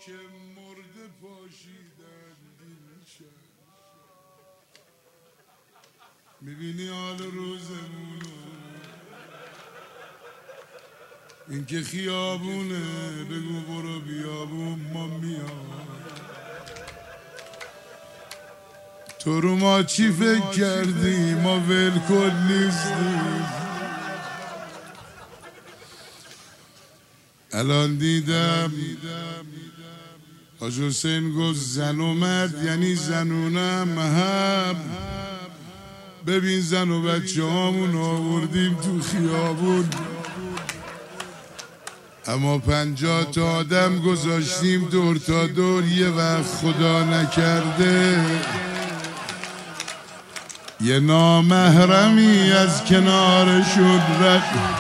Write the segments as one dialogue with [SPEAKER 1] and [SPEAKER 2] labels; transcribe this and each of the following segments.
[SPEAKER 1] که مرده پاشیدن دیشب. میبینی حال روزمونو، این که خیابونه بگو برو بیابون ما میام. تو رو ما چی فکر کردی؟ ما ولکن نیستیم. الان دیدم حاج حسین گفت زن و مرد یعنی زنونم هم. ببین زن و بچه هامون آوردیم تو خیابون، اما 50 تا آدم گذاشتیم دور تا دور. یه وقت خدا نکرده یه نامحرمی از کنارشون رفت.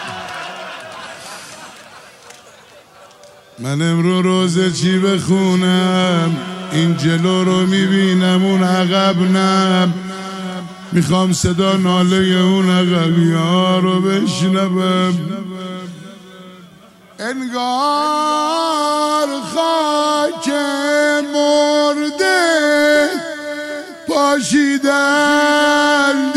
[SPEAKER 1] من امرو روزه چی بخونم؟ این جلو رو میبینم اون عقب نم. میخوام صدا ناله اون عقبی ها رو بشنوم. انگار خاک مرده پاشیدن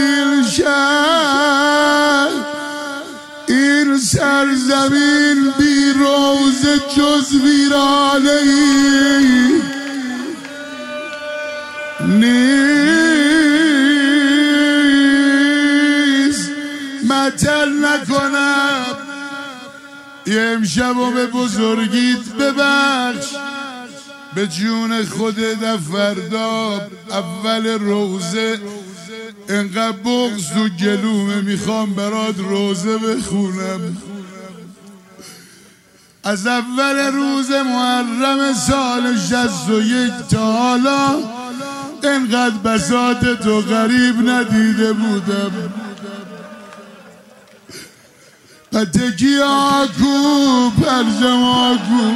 [SPEAKER 1] دیشب. این سرزمین بی روزه جز ویرانه ای نیست. مطل نکنم یه امشبو به بزرگیت ببخش، به جون خودت فردا اول روزه انقدر بغض و گلومه میخوام برات روزه بخونم. از اول روز محرم سال 61 تا حالا انقدر بساط تو غریب ندیده بودم. پتکی آکو پرجم آکو.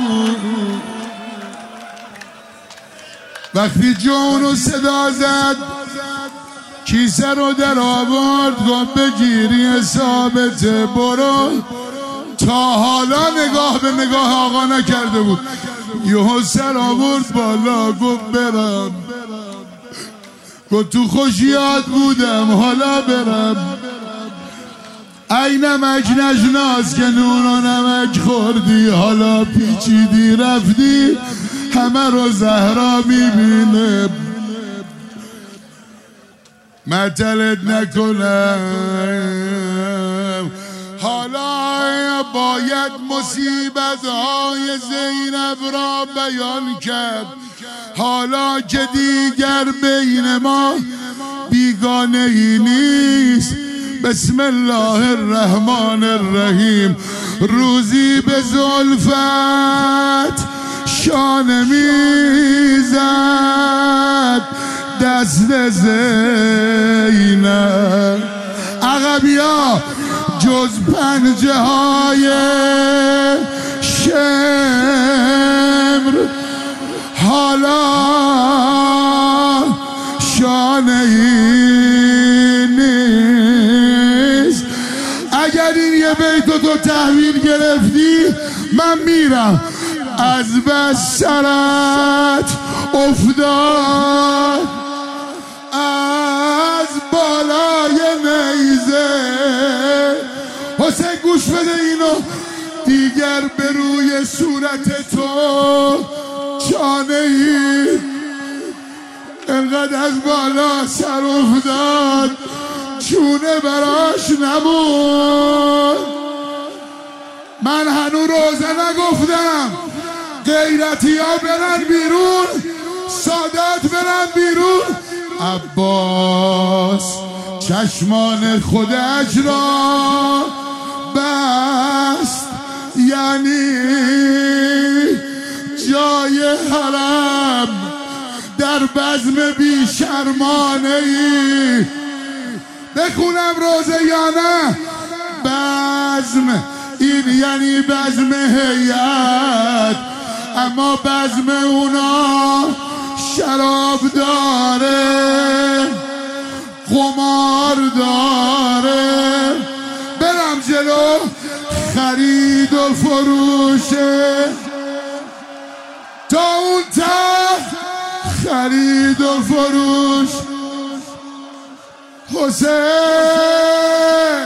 [SPEAKER 1] وقتی جونو صدا زد کیسه رو در آورد گفت بگیری حسابت برو. تا حالا نگاه به نگاه آقا نکرده بود. یهو سر آورد بالا گفت برم. گفت تو خوشیات بودم حالا برم. ای نمک نشناس که نون و نمک خوردی، حالا پیچیدی رفتی همه رو زهرا میبینه. مطلت نکنم حالا باید مصیبت های زینب را بیان کرد. حالا که دیگر بین ما بیگانه ای نیست. بسم الله الرحمن الرحیم. روزی به زلفت شانه میزد دست زینب. عقبیا جز پنجه های شمر حالا شانه ای نیست. اگر این یه بیتو تو تحویل گرفتی من میرم. از بس سرت افتاد از بالای نیزه. حسین گوش بده اینو. دیگر به روی صورت تو چانه ای انقدر از بالا سر افتاد چونه براش نبود. من هنو روزه نگفتم. غیرتی ها برن بیرون، سادات برن بیرون. عباس چشمان خودش را بست، یعنی جای حرم در بزم بی شرمانه ای. بخونم روزه یا نه؟ بزم این یعنی بزم هیئت، اما بزم اونا شراب داره، قمار داره. برم جلو خرید و فروشه تا اون ته خرید و فروش حسین.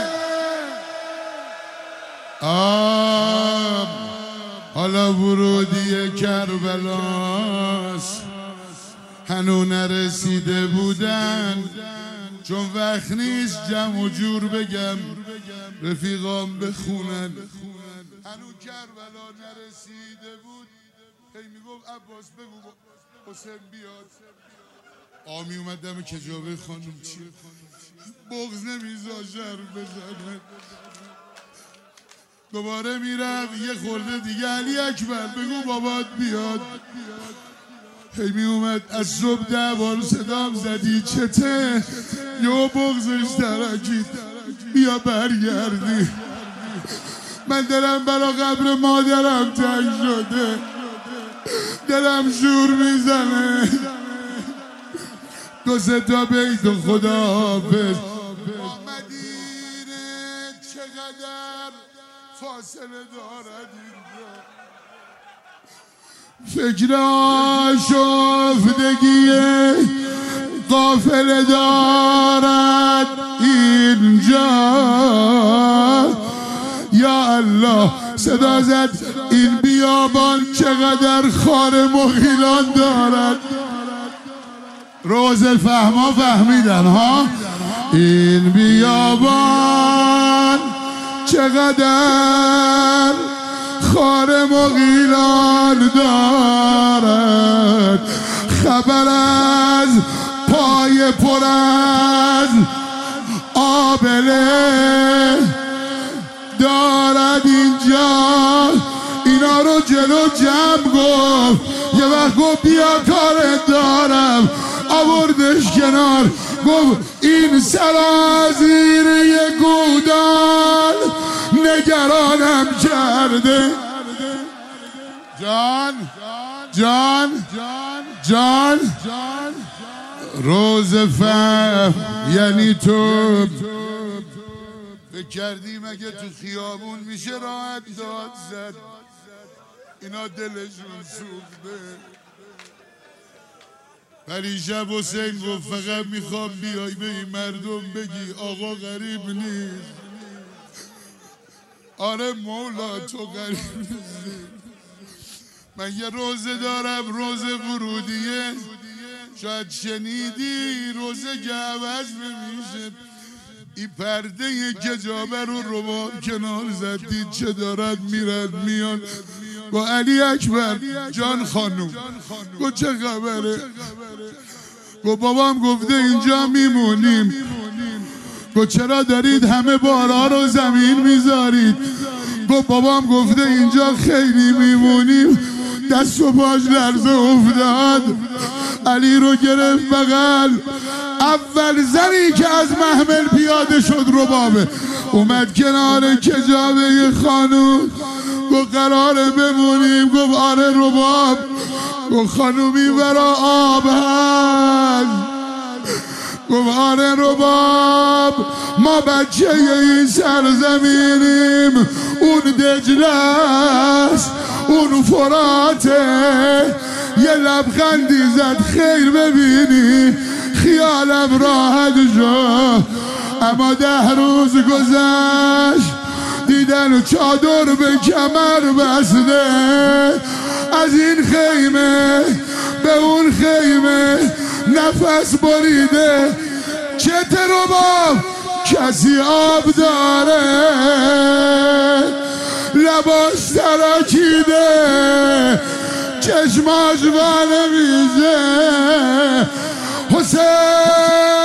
[SPEAKER 1] حالا ورودی کربلاست، هنو نرسیده بودن چون وقت نیست جمع و جور بگم رفیقام بخونن. هنو کربلا نرسیده بود، هی میگفت عباس بگو حسین بیاد. آمی اومدم کجابه خانم چیه؟ بغض نمیزا شر بزنه. دوباره میرم یه خورده دیگه علی اکبر بگو بابات بیاد. هی می اومد از صبح 10 بار صدام زدی چته؟ یه بغضش ترکید بیا برگردی. من دلم برا قبر مادرم تنگ شده، دلم شور میزنه. 2 3 تا بیت و خداحافظ. مدینه چقدر فاصله دارد اینجا، فکر آشفتگی قافله دارد اینجا. یا الله صدا زد این بیابان چقدر خار مغیلان دارد. روز فهما فهمیدن ها. این بیابان چقدر خار مغیلان دارد. خبر از پای پر از آبله دارد اینجا. اینا رو جلو جمع گفت، یه وقت گفت بیا کارت دارم، آوردش کنار گفت این سرازیره گودال نگرانم کرده. جان جان جان جان روز فهم یعنی تو. فکر کردیم اگه تو خیابون میشه راحت داد زد، اینا دلشون سوخته. پریشب حسین گفت فقط میخوام بیای به این مردم بگی آقا غریب نیست. آره مولا تو غریب نیستی. من یه روزه دارم، روز ورودیه، شاید شنیدی، روزه که عوض نمیشه. این پرده کجابه رو رباب کنار زدید چه دارد میرد میان. با علی اکبر جان خانوم گو چه خبره؟ گو بابام گفته اینجا میمونیم. گو چرا دارید همه بارا رو زمین میذارید؟ گو بابام گفته اینجا خیلی میمونیم. دست و پاش لرزه افتاد، علی رو گرفت بغل. اول زنی که از محمل پیاده شد ربابه، اومد کنار کجابه خانوم. گفت قراره بمونیم؟ گفت آره رباب. گفت خانومی برا آب هست؟ گفت آره رباب، ما بچه این سرزمینیم. اون دجله است، اون فراته. یه لبخندی زد خیر ببینی خیالم راحت شد. اما 10 روز گذشت دیدن چادر به کمر بسته. از این خیمه به اون خیمه نفس بریده. چته رباب کسی آب داره؟ لباش ترکیده، چشماش بنمیشه. حسین